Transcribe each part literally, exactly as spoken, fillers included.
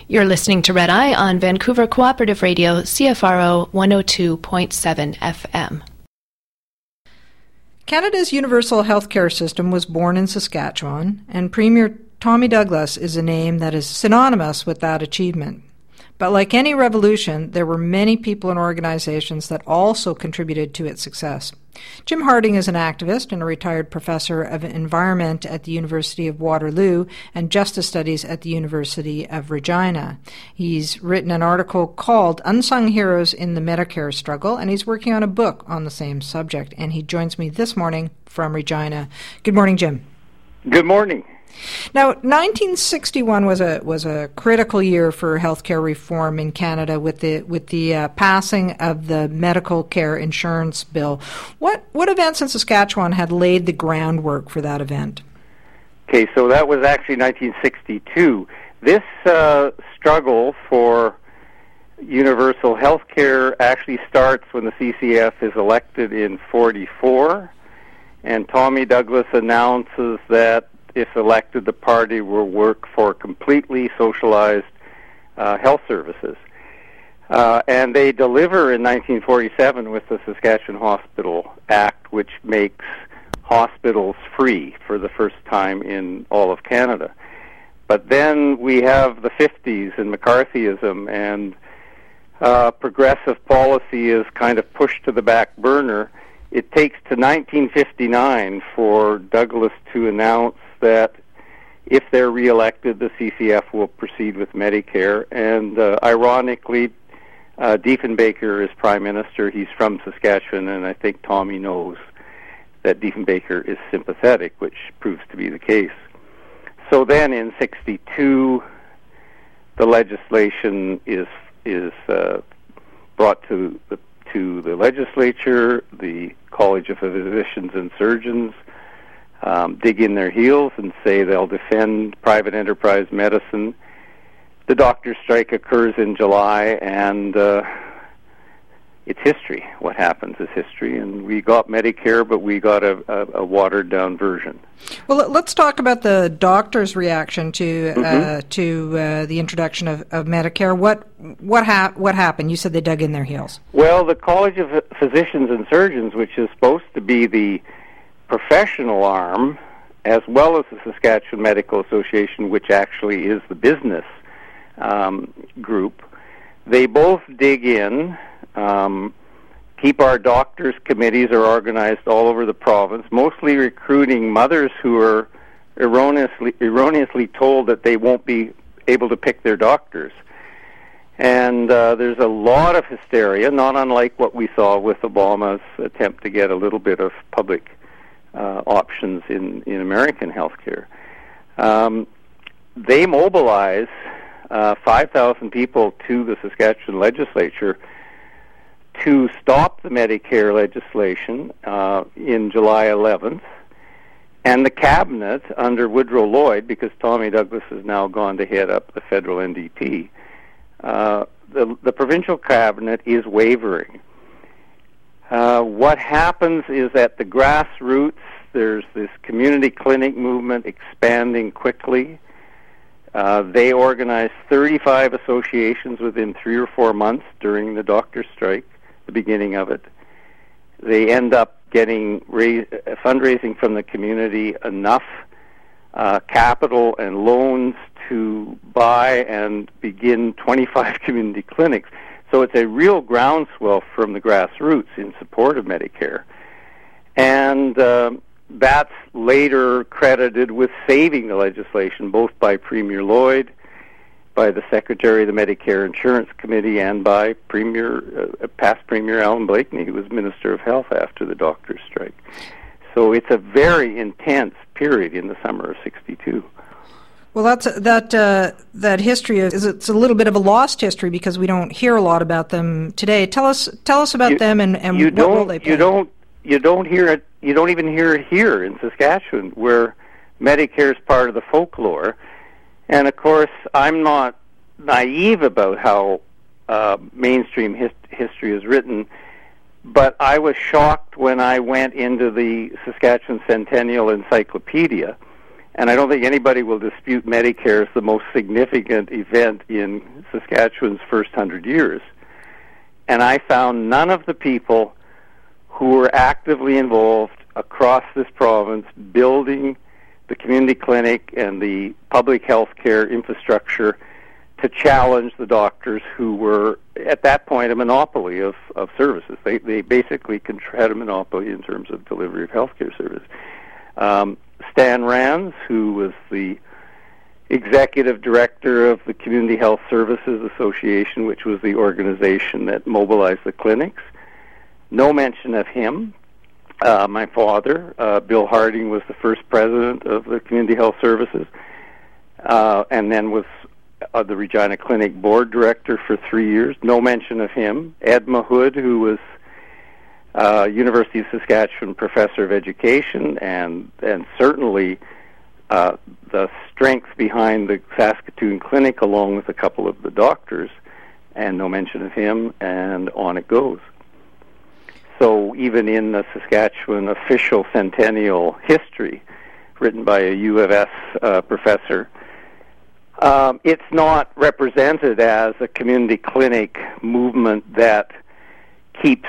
You're listening to Red Eye on Vancouver Cooperative Radio, C F R O one oh two point seven F M. Canada's universal healthcare system was born in Saskatchewan, and Premier Tommy Douglas is a name that is synonymous with that achievement. But like any revolution, there were many people and organizations that also contributed to its success. Jim Harding is an activist and a retired professor of environment at the University of Waterloo and justice studies at the University of Regina. He's written an article called Unsung Heroes in the Medicare Struggle, and he's working on a book on the same subject. And he joins me this morning from Regina. Good morning, Jim. Good morning. Now, nineteen sixty-one was a was a critical year for healthcare reform in Canada with the with the uh, passing of the Medical Care Insurance Bill. What what events in Saskatchewan had laid the groundwork for that event? Okay, so that was actually nineteen sixty-two. This uh, struggle for universal health care actually starts when the C C F is elected in forty-four, and Tommy Douglas announces that if elected, the party will work for completely socialized uh, health services. Uh, and they deliver in nineteen forty-seven with the Saskatchewan Hospital Act, which makes hospitals free for the first time in all of Canada. But then we have the fifties and McCarthyism, and uh, progressive policy is kind of pushed to the back burner. It takes to nineteen fifty-nine for Douglas to announce that if they're reelected, the C C F will proceed with Medicare. And uh, ironically, uh, Diefenbaker is Prime Minister. He's from Saskatchewan, and I think Tommy knows that Diefenbaker is sympathetic, which proves to be the case. So then in sixty-two, the legislation is is uh, brought to the, to the legislature. The College of Physicians and Surgeons Um, dig in their heels and say they'll defend private enterprise medicine. The doctor strike occurs in July, and uh, it's history. What happens is history, and we got Medicare, but we got a, a, a watered-down version. Well, let's talk about the doctor's reaction to mm-hmm. uh, to uh, the introduction of, of Medicare. What what hap- what happened? You said they dug in their heels. Well, the College of Physicians and Surgeons, which is supposed to be the professional arm, as well as the Saskatchewan Medical Association, which actually is the business um, group, they both dig in. Um, keep our doctors' committees are organized all over the province, mostly recruiting mothers who are erroneously erroneously told that they won't be able to pick their doctors. And uh, there's a lot of hysteria, not unlike what we saw with Obama's attempt to get a little bit of public Uh, options in, in American healthcare. Um, they mobilize uh, five thousand people to the Saskatchewan legislature to stop the Medicare legislation uh, in July eleventh, and the cabinet under Woodrow Lloyd, because Tommy Douglas has now gone to head up the federal N D P, uh, the, the provincial cabinet is wavering. Uh, what happens is that the grassroots, there's this community clinic movement expanding quickly. Uh, they organize thirty-five associations within three or four months during the doctor strike, the beginning of it. They end up getting ra- fundraising from the community enough uh, capital and loans to buy and begin twenty-five community clinics. So it's a real groundswell from the grassroots in support of Medicare. And um, that's later credited with saving the legislation, both by Premier Lloyd, by the Secretary of the Medicare Insurance Committee, and by Premier, uh, past Premier Alan Blakeney, who was Minister of Health after the doctor's strike. So it's a very intense period in the summer of sixty-two. Well, that's that uh, that history is it's a little bit of a lost history because we don't hear a lot about them today. Tell us tell us about you, them and, and you what don't, role they play. You don't you don't hear it. You don't even hear it here in Saskatchewan, where Medicare is part of the folklore. And of course, I'm not naive about how uh, mainstream his, history is written, but I was shocked when I went into the Saskatchewan Centennial Encyclopedia And I don't think anybody will dispute Medicare is the most significant event in Saskatchewan's first hundred years. And I found none of the people who were actively involved across this province building the community clinic and the public health care infrastructure to challenge the doctors who were, at that point, a monopoly of, of services. They, they basically had a monopoly in terms of delivery of health care services. Um, Stan Rands, who was the executive director of the Community Health Services Association, which was the organization that mobilized the clinics. No mention of him. Uh, my father, uh, Bill Harding, was the first president of the Community Health Services, uh, and then was uh, the Regina Clinic board director for three years. No mention of him. Ed Mahood, who was Uh, University of Saskatchewan professor of education, and and certainly uh, the strength behind the Saskatoon Clinic, along with a couple of the doctors, and no mention of him, and on it goes. So even in the Saskatchewan official centennial history, written by a U of S uh, professor, um, it's not represented as a community clinic movement that keeps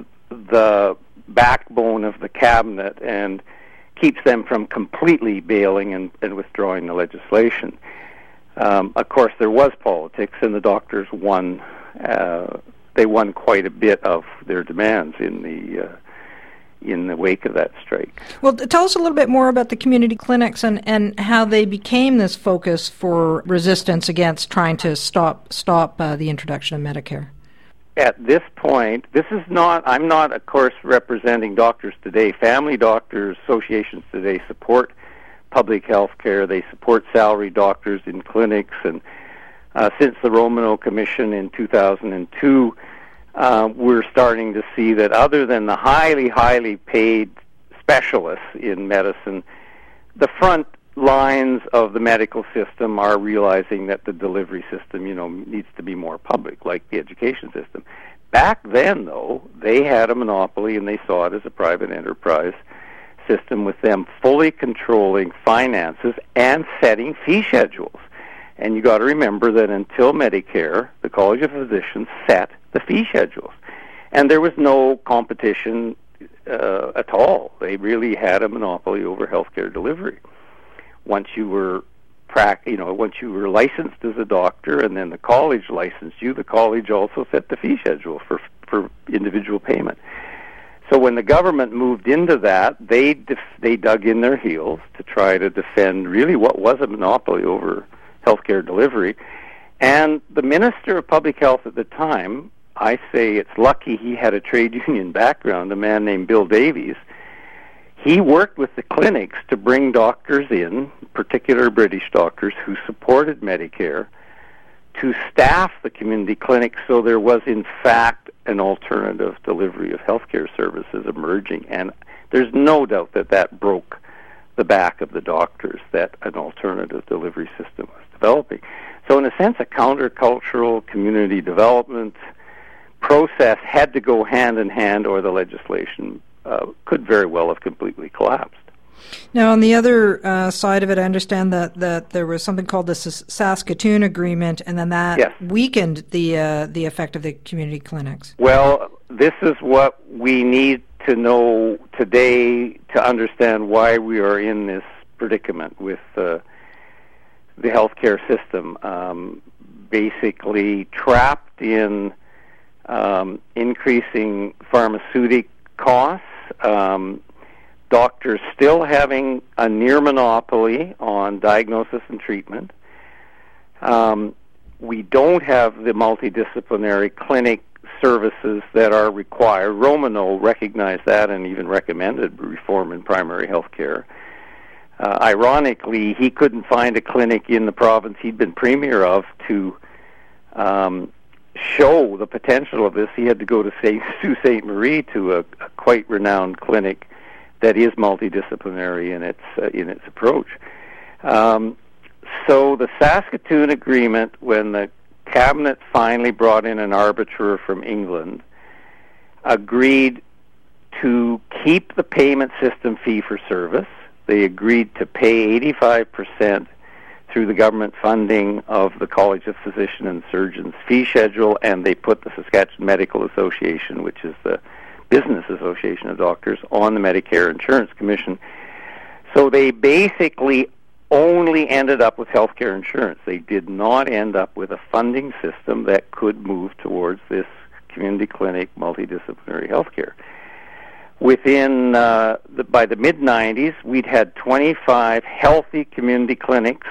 the backbone of the cabinet and keeps them from completely bailing and, and withdrawing the legislation. Um, of course, there was politics, and the doctors won. Uh, they won quite a bit of their demands in the uh, in the wake of that strike. Well, tell us a little bit more about the community clinics and, and how they became this focus for resistance against trying to stop stop uh, the introduction of Medicare. At this point, this is not, I'm not, of course, representing doctors today. Family doctors associations today support public health care. They support salaried doctors in clinics. And uh, since the Romano Commission in two thousand two, uh, we're starting to see that other than the highly, highly paid specialists in medicine, the front lines of the medical system are realizing that the delivery system, you know, needs to be more public, like the education system. Back then, though, they had a monopoly, and they saw it as a private enterprise system with them fully controlling finances and setting fee schedules. And you got to remember that until Medicare, the College of Physicians set the fee schedules, and there was no competition uh, at all. They really had a monopoly over healthcare delivery. Once you were, you know, once you were licensed as a doctor, and then the college licensed you, the college also set the fee schedule for for individual payment. So when the government moved into that, they def- they dug in their heels to try to defend really what was a monopoly over healthcare delivery. And the Minister of Public Health at the time, I say it's lucky he had a trade union background, a man named Bill Davies. He worked with the clinics to bring doctors in, particular British doctors, who supported Medicare, to staff the community clinics so there was, in fact, an alternative delivery of healthcare services emerging. And there's no doubt that that broke the back of the doctors, that an alternative delivery system was developing. So in a sense, a countercultural community development process had to go hand in hand, or the legislation Uh, could very well have completely collapsed. Now, on the other uh, side of it, I understand that, that there was something called the S- Saskatoon Agreement, and then that yes. weakened the uh, the effect of the community clinics. Well, this is what we need to know today to understand why we are in this predicament with uh, the healthcare system. Um, basically trapped in um, increasing pharmaceutical costs, um, doctors still having a near monopoly on diagnosis and treatment. Um, we don't have the multidisciplinary clinic services that are required. Romano recognized that and even recommended reform in primary health care. Uh, ironically, he couldn't find a clinic in the province he'd been premier of to um, show the potential of this. He had to go to Saint Sault Ste. Marie to a, a quite renowned clinic that is multidisciplinary in its uh, in its approach. Um, so the Saskatoon Agreement, when the cabinet finally brought in an arbiter from England, agreed to keep the payment system fee for service, They agreed to pay eighty-five percent through the government funding of the College of Physicians and Surgeons fee schedule, and they put the Saskatchewan Medical Association, which is the business association of doctors, on the Medicare Insurance Commission. So they basically only ended up with healthcare insurance. They did not end up with a funding system that could move towards this community clinic, multidisciplinary healthcare. Within, uh, the, by the mid nineties, we'd had twenty-five healthy community clinics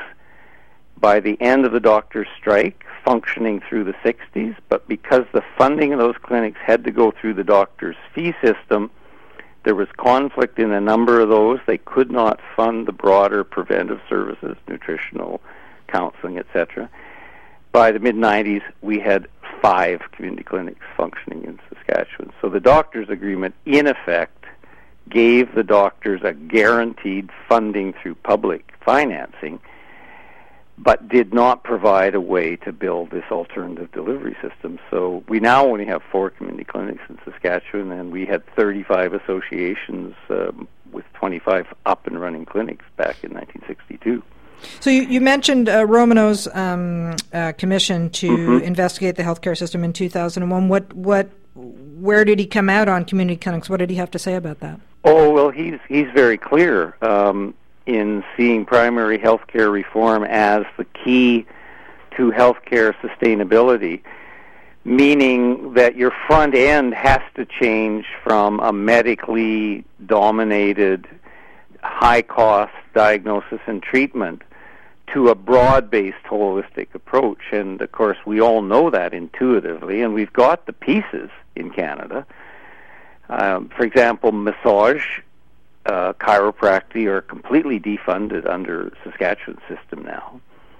by the end of the doctor's strike, functioning through the sixties, but because the funding of those clinics had to go through the doctor's fee system, there was conflict in a number of those. They could not fund the broader preventive services, nutritional, counseling, et cetera. By the mid nineties, we had five community clinics functioning in Saskatchewan. So the doctors' agreement, in effect, gave the doctors a guaranteed funding through public financing, but did not provide a way to build this alternative delivery system. So we now only have four community clinics in Saskatchewan, and we had thirty-five associations um, with twenty-five up and running clinics back in nineteen sixty-two. So you, you mentioned uh, Romano's um, uh, commission to mm-hmm. investigate the healthcare system in two thousand one. What, what, where did he come out on community clinics? What did he have to say about that? Oh, well, he's he's very clear um, in seeing primary healthcare reform as the key to healthcare sustainability, meaning that your front end has to change from a medically dominated, high-cost diagnosis and treatment to a broad-based holistic approach. And, of course, we all know that intuitively, and we've got the pieces in Canada. Um, for example, massage, uh, chiropractic are completely defunded under Saskatchewan's system now.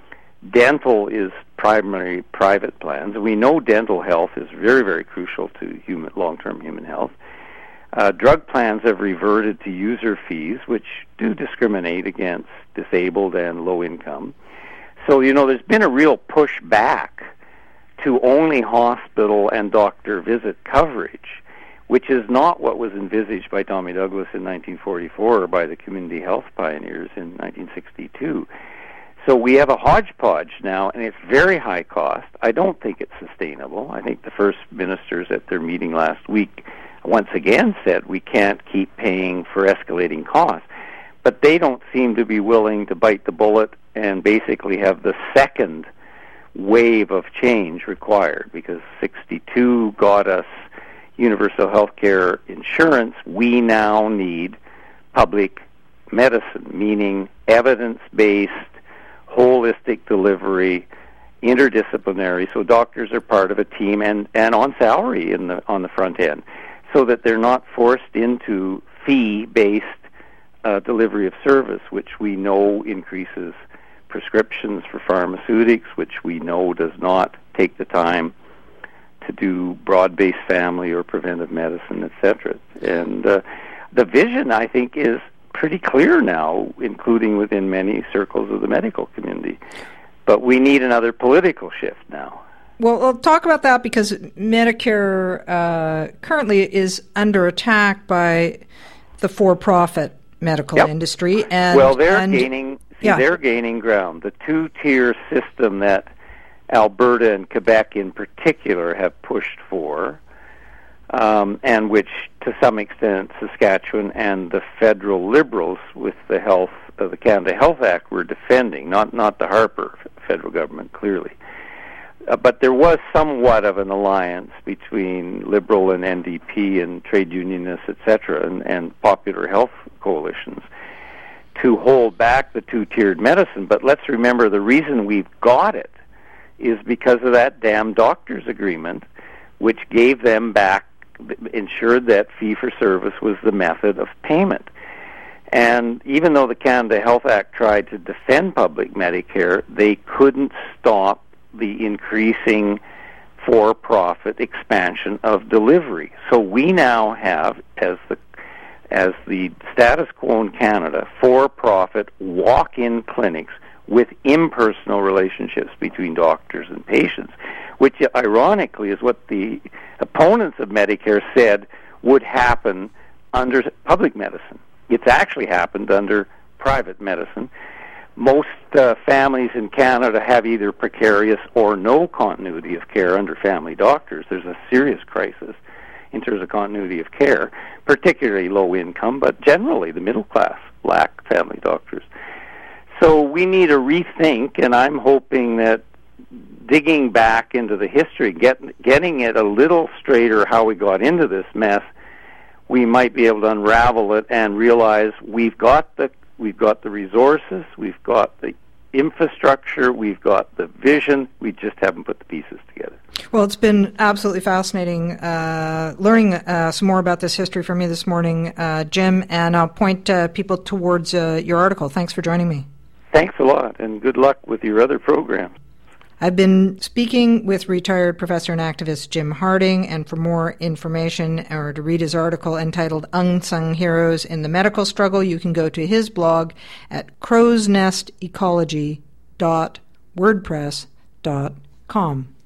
Dental is primary private plans. We know dental health is very, very crucial to human, long-term human health. Uh, drug plans have reverted to user fees, which do discriminate against disabled and low income. So, you know, there's been a real push back to only hospital and doctor visit coverage, which is not what was envisaged by Tommy Douglas in nineteen forty-four or by the community health pioneers in nineteen sixty-two. So we have a hodgepodge now, and it's very high cost. I don't think it's sustainable. I think the first ministers at their meeting last week once again said we can't keep paying for escalating costs. But they don't seem to be willing to bite the bullet and basically have the second wave of change required, because sixty-two got us universal health care insurance. We now need public medicine, meaning evidence-based, holistic delivery, interdisciplinary, so doctors are part of a team and, and on salary in the on the front end, so that they're not forced into fee-based uh, delivery of service, which we know increases prescriptions for pharmaceutics, which we know does not take the time to do broad-based family or preventive medicine, et cetera. And uh, the vision, I think, is pretty clear now, including within many circles of the medical community. But we need another political shift now. Well, we'll talk about that, because Medicare uh, currently is under attack by the for-profit medical yep. industry. And, well, they're and, gaining. See, yeah. they're gaining ground. The two-tier system that Alberta and Quebec, in particular, have pushed for, um, and which, to some extent, Saskatchewan and the federal Liberals, with the health of the Canada Health Act, were defending. Not not the Harper federal government, clearly. Uh, but there was somewhat of an alliance between Liberal and N D P and trade unionists, et cetera, and, and popular health coalitions to hold back the two-tiered medicine. But let's remember, the reason we've got it is because of that damn doctors' agreement, which gave them back, ensured that fee-for-service was the method of payment. And even though the Canada Health Act tried to defend public Medicare, they couldn't stop the increasing for-profit expansion of delivery. So we now have, as the as the status quo in Canada, for-profit walk-in clinics with impersonal relationships between doctors and patients, which ironically is what the opponents of Medicare said would happen under public medicine. It's actually happened under private medicine. Most uh, families in Canada have either precarious or no continuity of care under family doctors. There's a serious crisis in terms of continuity of care, particularly low income, but generally the middle class lack family doctors. So we need a rethink, and I'm hoping that digging back into the history, get, getting it a little straighter how we got into this mess, we might be able to unravel it and realize we've got the we've got the resources, we've got the infrastructure, we've got the vision, we just haven't put the pieces together. Well, it's been absolutely fascinating uh, learning uh, some more about this history from you this morning, uh, Jim, and I'll point uh, people towards uh, your article. Thanks for joining me. Thanks a lot, and good luck with your other programs. I've been speaking with retired professor and activist Jim Harding, and for more information or to read his article entitled Unsung Heroes in the Medical Struggle, you can go to his blog at crowsnest ecology dot wordpress dot com.